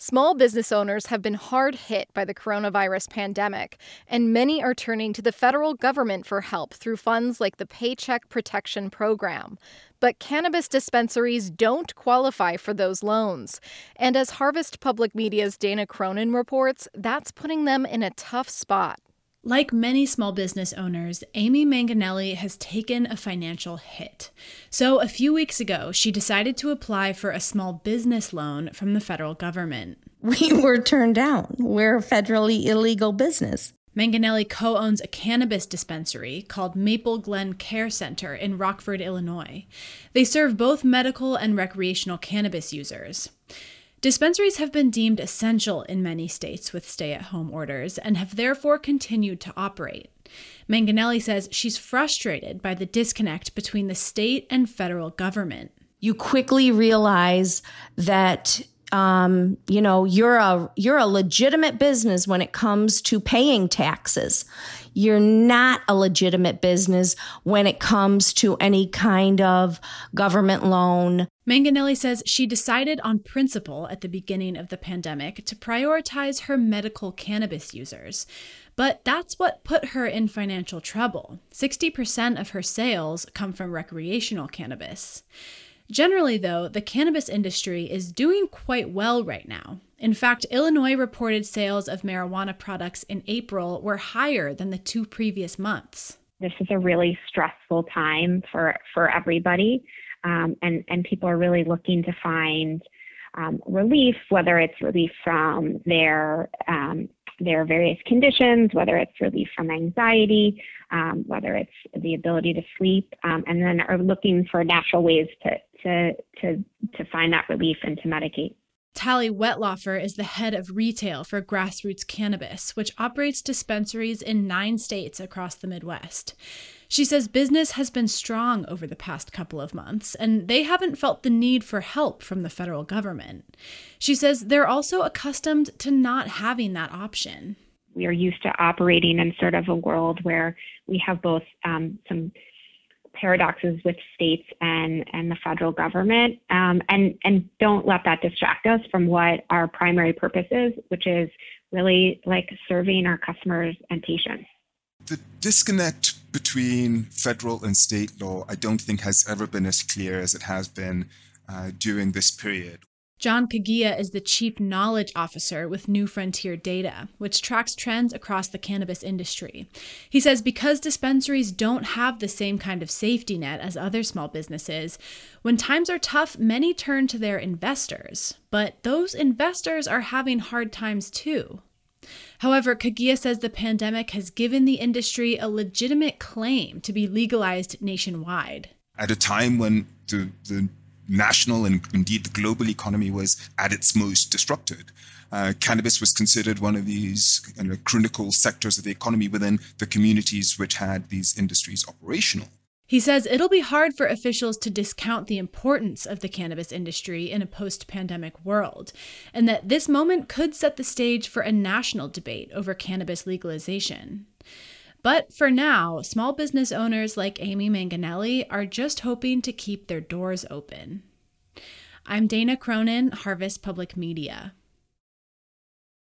Small business owners have been hard hit by the coronavirus pandemic, and many are turning to the federal government for help through funds like the Paycheck Protection Program. But cannabis dispensaries don't qualify for those loans. And as Harvest Public Media's Dana Cronin reports, that's putting them in a tough spot. Like many small business owners, Amy Manganelli has taken a financial hit. So a few weeks ago, she decided to apply for a small business loan from the federal government. We were turned down. We're a federally illegal business. Manganelli co-owns a cannabis dispensary called Maple Glen Care Center in Rockford, Illinois. They serve both medical and recreational cannabis users. Dispensaries have been deemed essential in many states with stay-at-home orders and have therefore continued to operate. Manganelli says she's frustrated by the disconnect between the state and federal government. You quickly realize that you're a legitimate business when it comes to paying taxes. You're not a legitimate business when it comes to any kind of government loan. Manganelli says she decided on principle at the beginning of the pandemic to prioritize her medical cannabis users. But that's what put her in financial trouble. 60% of her sales come from recreational cannabis. Generally, though, the cannabis industry is doing quite well right now. In fact, Illinois reported sales of marijuana products in April were higher than the 2 previous months. This is a really stressful time for everybody, and people are really looking to find relief, whether it's relief from their various conditions, whether it's relief from anxiety, whether it's the ability to sleep, and then are looking for natural ways to find that relief and to medicate. Tally Wetlaufer is the head of retail for Grassroots Cannabis, which operates dispensaries in 9 states across the Midwest. She says business has been strong over the past couple of months, and they haven't felt the need for help from the federal government. She says they're also accustomed to not having that option. We are used to operating in sort of a world where we have both some paradoxes with states and the federal government, and don't let that distract us from what our primary purpose is, which is really like serving our customers and patients. The disconnect between federal and state law, I don't think has ever been as clear as it has been during this period. John Kagia is the Chief Knowledge Officer with New Frontier Data, which tracks trends across the cannabis industry. He says because dispensaries don't have the same kind of safety net as other small businesses, when times are tough, many turn to their investors. But those investors are having hard times too. However, Kagia says the pandemic has given the industry a legitimate claim to be legalized nationwide. At a time when the national and indeed the global economy was at its most disrupted, cannabis was considered one of these critical sectors of the economy within the communities which had these industries operational. He says it'll be hard for officials to discount the importance of the cannabis industry in a post-pandemic world, and that this moment could set the stage for a national debate over cannabis legalization. But for now, small business owners like Amy Manganelli are just hoping to keep their doors open. I'm Dana Cronin, Harvest Public Media.